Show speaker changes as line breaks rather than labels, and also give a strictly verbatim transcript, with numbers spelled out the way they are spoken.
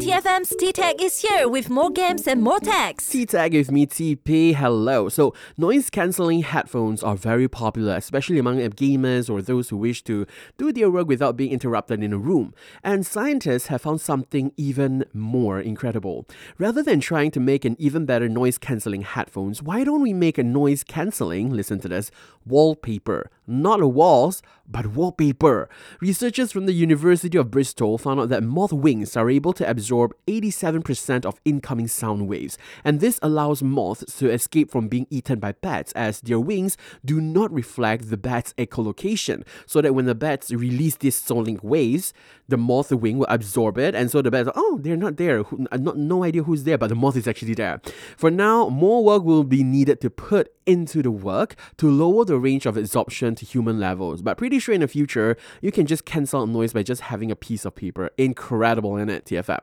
T F M's T-Tech is here with more games and more techs.
T-Tech with me, T P. Hello. So, noise-cancelling headphones are very popular, especially among gamers or those who wish to do their work without being interrupted in a room. And scientists have found something even more incredible. Rather than trying to make an even better noise-cancelling headphones, why don't we make a noise-cancelling, listen to this, wallpaper? Not walls, but wallpaper. Researchers from the University of Bristol found out that moth wings are able to absorb eighty-seven percent of incoming sound waves, and this allows moths to escape from being eaten by bats, as their wings do not reflect the bat's echolocation, so that when the bats release these sonic waves, the moth wing will absorb it, and so the bats, oh, they're not there, not, no idea who's there, but the moth is actually there. For now, more work will be needed to put into the work to lower the range of absorption to human levels, but pretty sure in the future, you can just cancel out noise by just having a piece of paper. Incredible, isn't it, T F M?